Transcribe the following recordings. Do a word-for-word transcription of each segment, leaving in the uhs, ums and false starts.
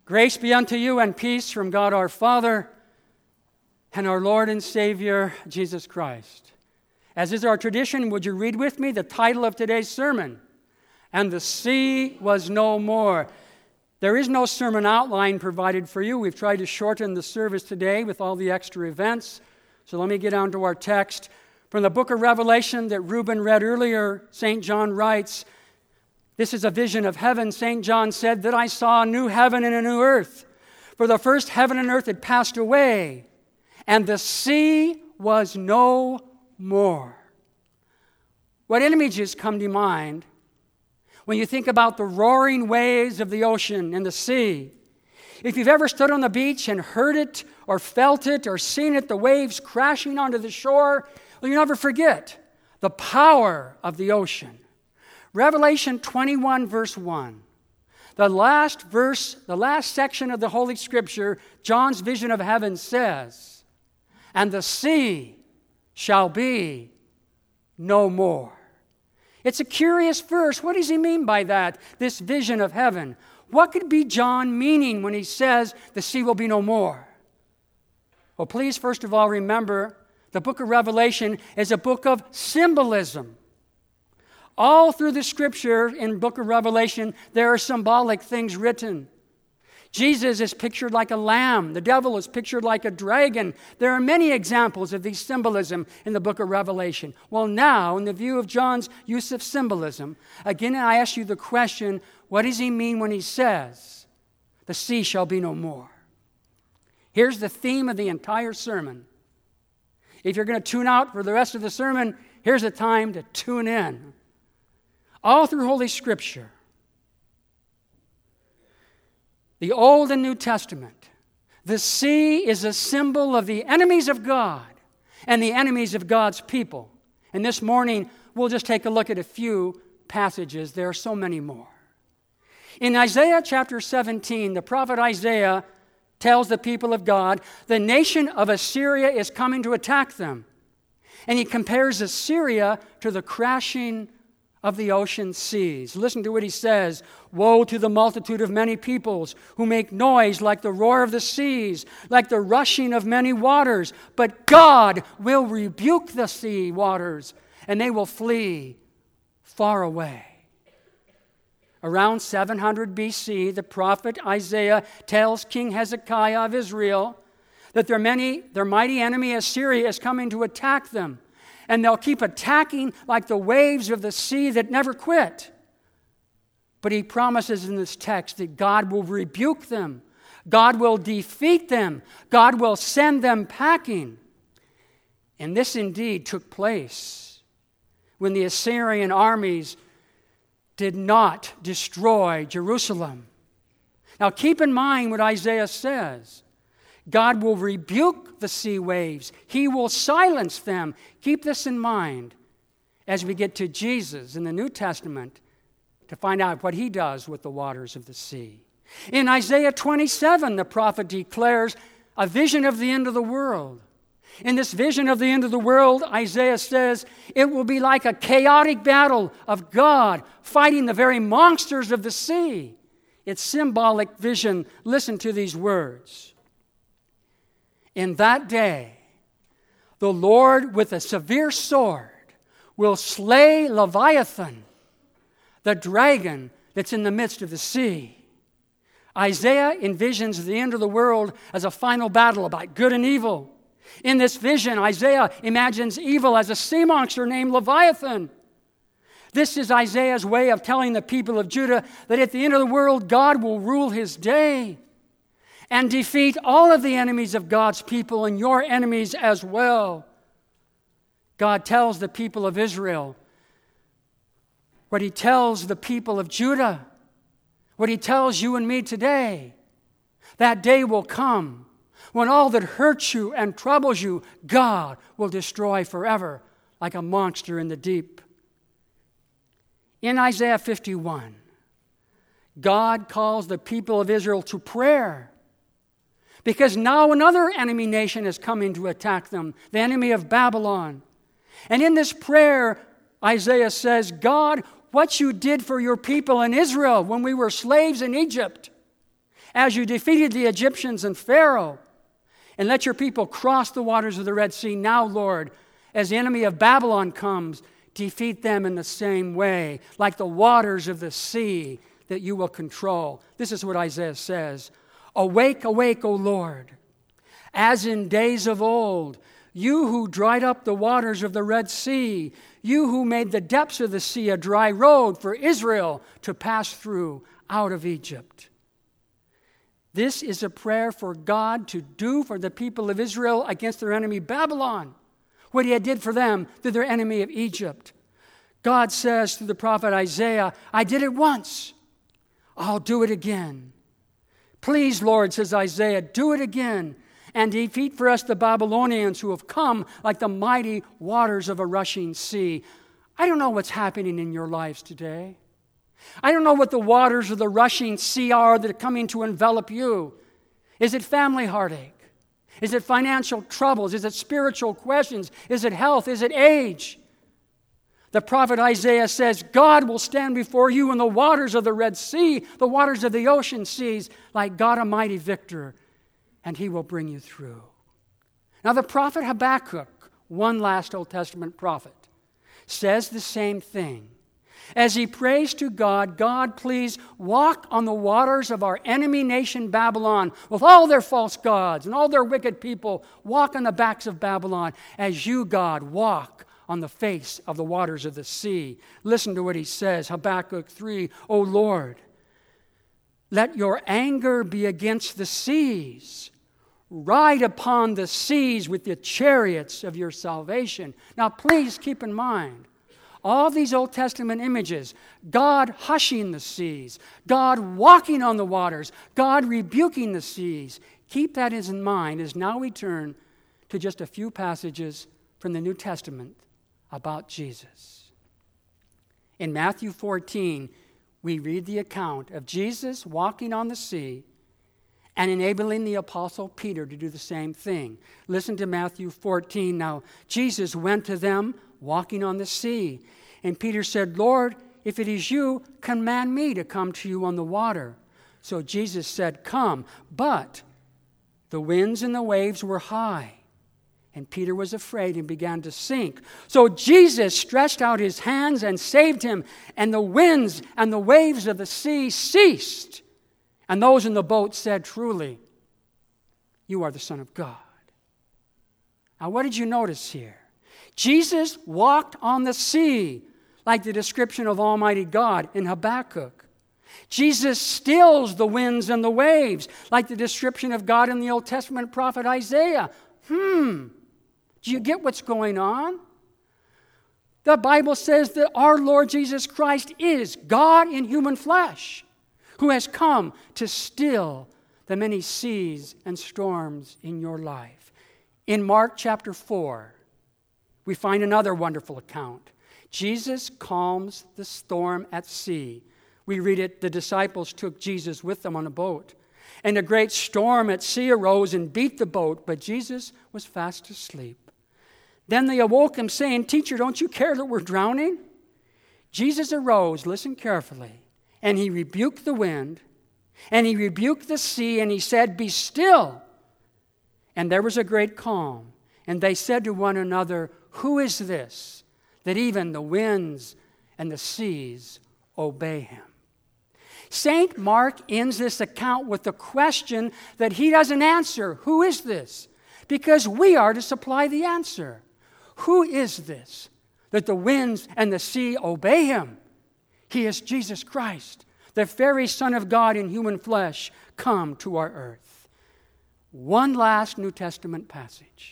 Grace be unto you and peace from God our Father and our Lord and Savior, Jesus Christ. As is our tradition, would you read with me the title of today's sermon? And the sea was no more. There is no sermon outline provided for you. We've tried to shorten the service today with all the extra events. So let me get on to our text. From the book of Revelation that Reuben read earlier, Saint John writes, this is a vision of heaven. Saint John said that I saw a new heaven and a new earth. For the first heaven and earth had passed away, and the sea was no more. What images come to mind when you think about the roaring waves of the ocean and the sea? If you've ever stood on the beach and heard it or felt it or seen it, the waves crashing onto the shore, well, you never forget the power of the ocean. Revelation twenty-one, verse one. The last verse, the last section of the Holy Scripture, John's vision of heaven says, and the sea shall be no more. It's a curious verse. What does he mean by that, this vision of heaven? What could be John meaning when he says the sea will be no more? Well, please, first of all, remember the book of Revelation is a book of symbolism. All through the Scripture in the book of Revelation, there are symbolic things written. Jesus is pictured like a lamb. The devil is pictured like a dragon. There are many examples of these symbolism in the book of Revelation. Well, now, in the view of John's use of symbolism, again I ask you the question, what does he mean when he says, the sea shall be no more? Here's the theme of the entire sermon. If you're going to tune out for the rest of the sermon, here's the time to tune in. All through Holy Scripture, the Old and New Testament, the sea is a symbol of the enemies of God and the enemies of God's people. And this morning, we'll just take a look at a few passages. There are so many more. In Isaiah chapter seventeen, the prophet Isaiah tells the people of God, the nation of Assyria is coming to attack them. And he compares Assyria to the crashing of the ocean seas. Listen to what he says. Woe to the multitude of many peoples who make noise like the roar of the seas, like the rushing of many waters. But God will rebuke the sea waters, and they will flee far away. Around seven hundred B C, the prophet Isaiah tells King Hezekiah of Israel that their, many, their mighty enemy Assyria is coming to attack them. And they'll keep attacking like the waves of the sea that never quit. But he promises in this text that God will rebuke them. God will defeat them. God will send them packing. And this indeed took place when the Assyrian armies did not destroy Jerusalem. Now keep in mind what Isaiah says. God will rebuke the sea waves. He will silence them. Keep this in mind as we get to Jesus in the New Testament to find out what he does with the waters of the sea. In Isaiah twenty-seven, the prophet declares a vision of the end of the world. In this vision of the end of the world, Isaiah says, it will be like a chaotic battle of God fighting the very monsters of the sea. It's symbolic vision. Listen to these words. In that day, the Lord with a severe sword will slay Leviathan, the dragon that's in the midst of the sea. Isaiah envisions the end of the world as a final battle about good and evil. In this vision, Isaiah imagines evil as a sea monster named Leviathan. This is Isaiah's way of telling the people of Judah that at the end of the world, God will rule his day and defeat all of the enemies of God's people and your enemies as well. God tells the people of Israel what he tells the people of Judah, what he tells you and me today. That day will come when all that hurts you and troubles you, God will destroy forever like a monster in the deep. In Isaiah fifty-one, God calls the people of Israel to prayer because now another enemy nation is coming to attack them, the enemy of Babylon. And in this prayer, Isaiah says, God, what you did for your people in Israel when we were slaves in Egypt, as you defeated the Egyptians and Pharaoh, and let your people cross the waters of the Red Sea. Now, Lord, as the enemy of Babylon comes, defeat them in the same way, like the waters of the sea that you will control. This is what Isaiah says. Awake, awake, O Lord, as in days of old, you who dried up the waters of the Red Sea, you who made the depths of the sea a dry road for Israel to pass through out of Egypt. This is a prayer for God to do for the people of Israel against their enemy Babylon, what he had did for them through their enemy of Egypt. God says through the prophet Isaiah, I did it once, I'll do it again. Please, Lord, says Isaiah, do it again and defeat for us the Babylonians who have come like the mighty waters of a rushing sea. I don't know what's happening in your lives today. I don't know what the waters of the rushing sea are that are coming to envelop you. Is it family heartache? Is it financial troubles? Is it spiritual questions? Is it health? Is it age? The prophet Isaiah says, God will stand before you in the waters of the Red Sea, the waters of the ocean seas, like God a mighty victor, and he will bring you through. Now the prophet Habakkuk, one last Old Testament prophet, says the same thing. As he prays to God, God, please walk on the waters of our enemy nation Babylon with all their false gods and all their wicked people. Walk on the backs of Babylon as you, God, walk on the face of the waters of the sea. Listen to what he says, Habakkuk three, O Lord, let your anger be against the seas. Ride upon the seas with the chariots of your salvation. Now, please keep in mind, all these Old Testament images, God hushing the seas, God walking on the waters, God rebuking the seas. Keep that in mind as now we turn to just a few passages from the New Testament about Jesus. In Matthew fourteen, we read the account of Jesus walking on the sea and enabling the apostle Peter to do the same thing. Listen to Matthew fourteen. Now, Jesus went to them walking on the sea. And Peter said, Lord, if it is you, command me to come to you on the water. So Jesus said, come. But the winds and the waves were high, and Peter was afraid and began to sink. So Jesus stretched out his hands and saved him, and the winds and the waves of the sea ceased. And those in the boat said, truly, you are the Son of God. Now, what did you notice here? Jesus walked on the sea, like the description of Almighty God in Habakkuk. Jesus stills the winds and the waves, like the description of God in the Old Testament prophet Isaiah. Hmm, do you get what's going on? The Bible says that our Lord Jesus Christ is God in human flesh, who has come to still the many seas and storms in your life. In Mark chapter four, we find another wonderful account. Jesus calms the storm at sea. We read it, the disciples took Jesus with them on a boat. And a great storm at sea arose and beat the boat, but Jesus was fast asleep. Then they awoke him, saying, Teacher, don't you care that we're drowning? Jesus arose, listen carefully, and he rebuked the wind, and he rebuked the sea, and he said, Be still. And there was a great calm. And they said to one another, Who is this, that even the winds and the seas obey him? Saint Mark ends this account with the question that he doesn't answer. Who is this? Because we are to supply the answer. Who is this, that the winds and the sea obey him? He is Jesus Christ, the very Son of God in human flesh, come to our earth. One last New Testament passage.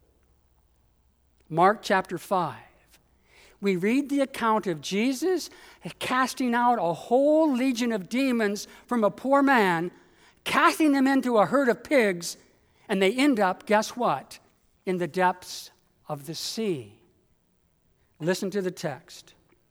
Mark chapter five. We read the account of Jesus casting out a whole legion of demons from a poor man, casting them into a herd of pigs, and they end up, guess what? In the depths of the sea. Listen to the text.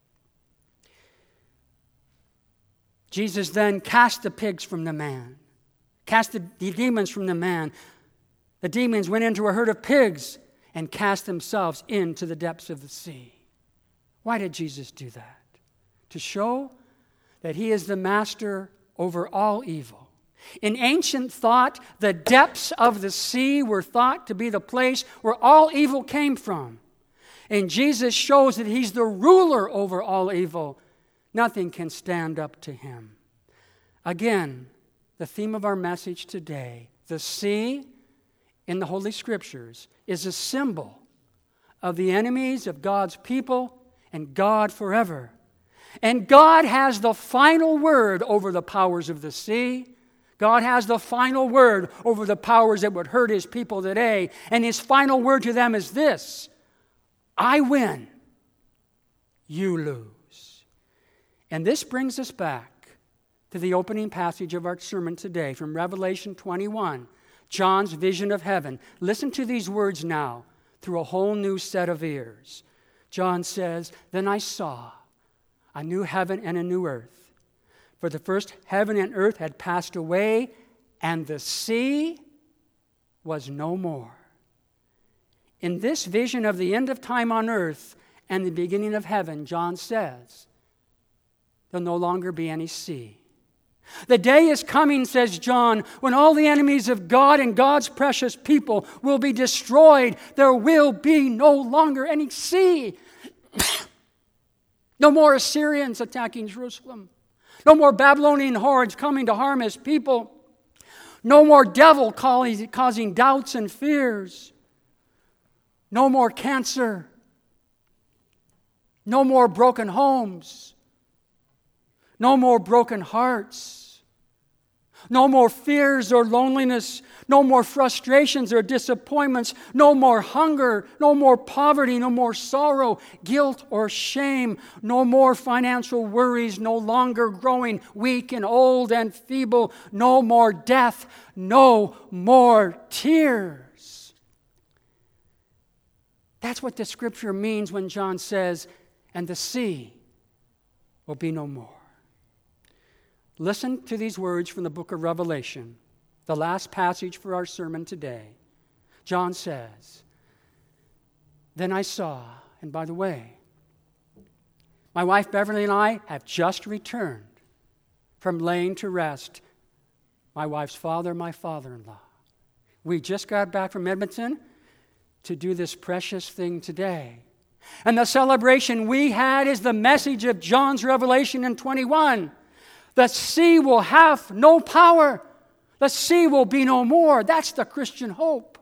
Jesus then cast the pigs from the man, cast the, the demons from the man. The demons went into a herd of pigs and cast themselves into the depths of the sea. Why did Jesus do that? To show that he is the master over all evil, In ancient thought, the depths of the sea were thought to be the place where all evil came from. And Jesus shows that he's the ruler over all evil. Nothing can stand up to him. Again, the theme of our message today, the sea in the Holy Scriptures is a symbol of the enemies of God's people and God forever. And God has the final word over the powers of the sea. God has the final word over the powers that would hurt his people today. And his final word to them is this: I win, you lose. And this brings us back to the opening passage of our sermon today from Revelation twenty-one, John's vision of heaven. Listen to these words now through a whole new set of ears. John says, "Then I saw a new heaven and a new earth. For the first heaven and earth had passed away, and the sea was no more." In this vision of the end of time on earth and the beginning of heaven, John says, there'll no longer be any sea. The day is coming, says John, when all the enemies of God and God's precious people will be destroyed. There will be no longer any sea. No more Assyrians attacking Jerusalem. No more Babylonian hordes coming to harm his people. No more devil causing doubts and fears. No more cancer. No more broken homes. No more broken hearts. No more fears or loneliness. No more frustrations or disappointments. No more hunger. No more poverty. No more sorrow, guilt, or shame. No more financial worries. No longer growing weak and old and feeble. No more death. No more tears. That's what the scripture means when John says, "And the sea will be no more." Listen to these words from the book of Revelation, the last passage for our sermon today. John says, "Then I saw," and by the way, my wife Beverly and I have just returned from laying to rest my wife's father, my father-in-law. We just got back from Edmonton to do this precious thing today. And the celebration we had is the message of John's Revelation in twenty-one. The sea will have no power. The sea will be no more. That's the Christian hope.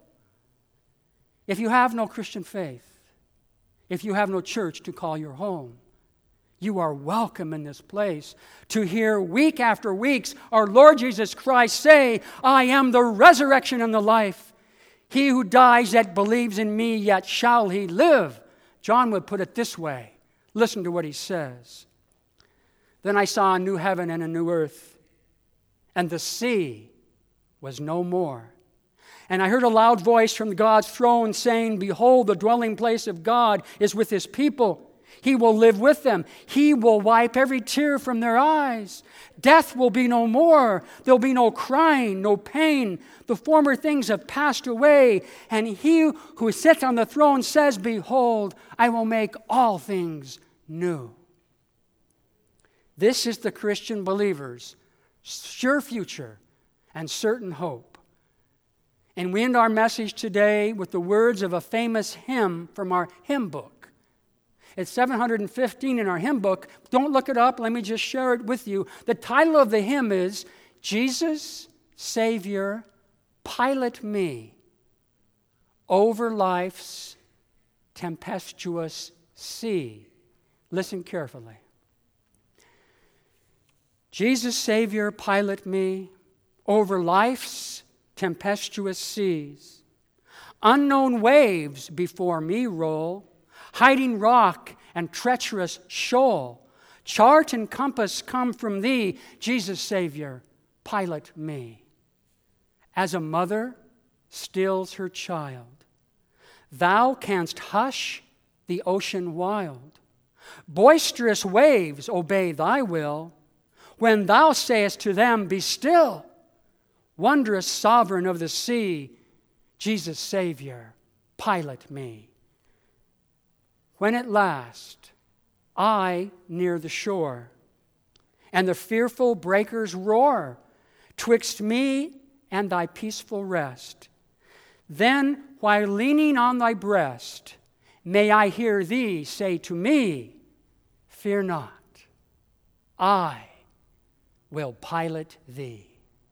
If you have no Christian faith, if you have no church to call your home, you are welcome in this place to hear week after week our Lord Jesus Christ say, "I am the resurrection and the life. He who dies that believes in me, yet shall he live." John would put it this way. Listen to what he says. "Then I saw a new heaven and a new earth, and the sea was no more. And I heard a loud voice from God's throne saying, 'Behold, the dwelling place of God is with his people. He will live with them. He will wipe every tear from their eyes. Death will be no more. There'll be no crying, no pain. The former things have passed away.' And he who sits on the throne says, 'Behold, I will make all things new.'" This is the Christian believer's sure future and certain hope. And we end our message today with the words of a famous hymn from our hymn book. It's seven hundred fifteen in our hymn book. Don't look it up. Let me just share it with you. The title of the hymn is, "Jesus, Savior, Pilot Me Over Life's Tempestuous Sea." Listen carefully. Jesus, Savior, pilot me over life's tempestuous seas. Unknown waves before me roll, hiding rock and treacherous shoal. Chart and compass come from thee, Jesus, Savior, pilot me. As a mother stills her child, thou canst hush the ocean wild. Boisterous waves obey thy will, when thou sayest to them, "Be still." Wondrous sovereign of the sea, Jesus, Savior, pilot me. When at last I near the shore, and the fearful breakers roar, twixt me and thy peaceful rest. Then, while leaning on thy breast, may I hear thee say to me, fear not, I will pilot thee.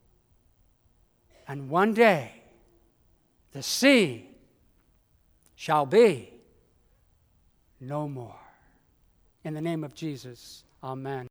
And one day, the sea shall be no more. In the name of Jesus, amen.